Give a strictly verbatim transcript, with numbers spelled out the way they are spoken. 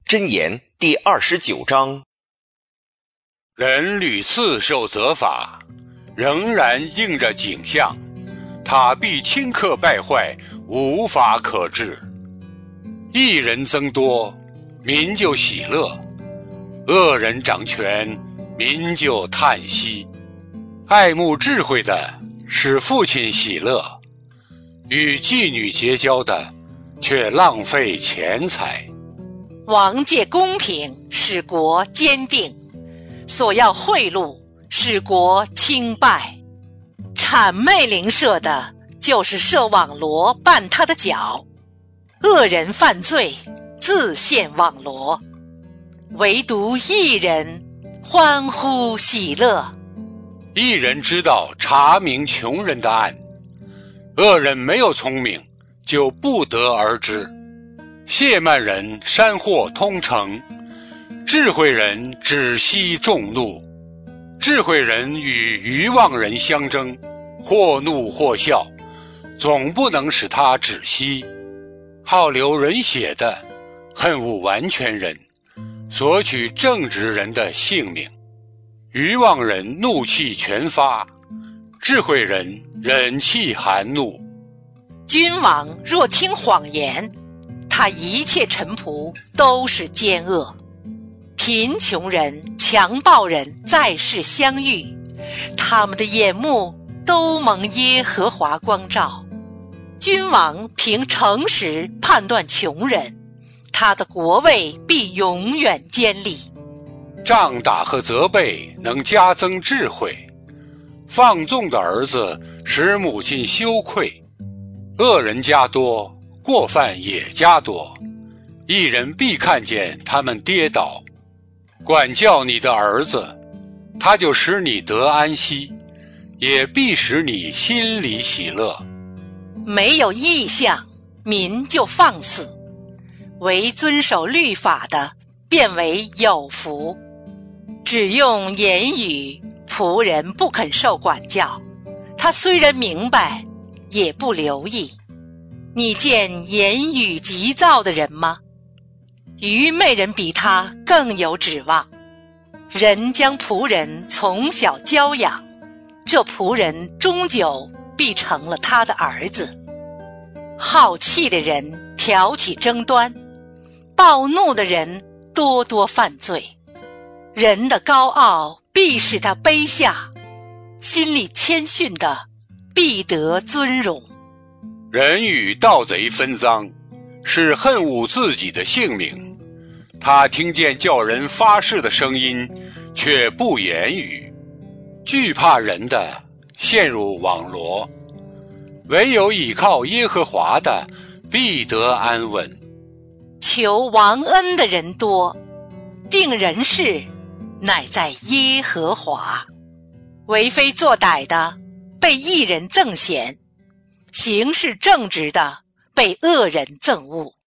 箴言第二十九章。 人屡次受责罚，仍然应着景象，他必顷刻败坏，无法可治。义人增多，民就喜乐；恶人掌权，民就叹息。爱慕智慧的使父亲喜乐，与妓女结交的却浪费钱财。 王借公平，使国坚定；索要贿赂，使国倾败。谄媚邻舍的，就是设网罗绊他的脚；恶人犯罪，自陷网罗。唯独义人欢呼喜乐。 义人知道查明穷人的案，恶人没有聪明，就不得而知。亵慢人山祸通城，智慧人止息众怒。智慧人与愚妄人相争，或怒或笑，总不能使他止息。好流人血的恨恶完全人，索取正直人的性命。愚妄人怒气全发，智慧人忍气含怒。 君王若听谎言，他一切臣仆都是奸恶。贫穷人、强暴人在世相遇，他们的眼目都蒙耶和华光照。君王凭诚实判断穷人，他的国位必永远坚立。 杖打和责备能加增智慧，放纵的儿子使母亲羞愧。恶人加多，过犯也加多，义人必看见他们跌倒。管教你的儿子，他就使你得安息，也必使你心里喜乐。 没有异象，民就放肆；唯遵守律法的，便为有福。只用言语，仆人不肯受管教，他虽然明白，也不留意。你见言语急躁的人吗？愚昧人比他更有指望。人将仆人从小教养，这仆人终究必成了他的儿子。好气的人挑起争端，暴怒的人多多犯罪。人的高傲必使他卑下，心里谦逊的必得尊荣。 人与盗贼分赃，是恨恶自己的性命。他听见叫人发誓的声音，却不言语。惧怕人的陷入网罗，唯有倚靠耶和华的必得安稳。 求王恩的人多，定人事乃在耶和华。为非作歹的被义人憎嫌，行事正直的被恶人憎恶。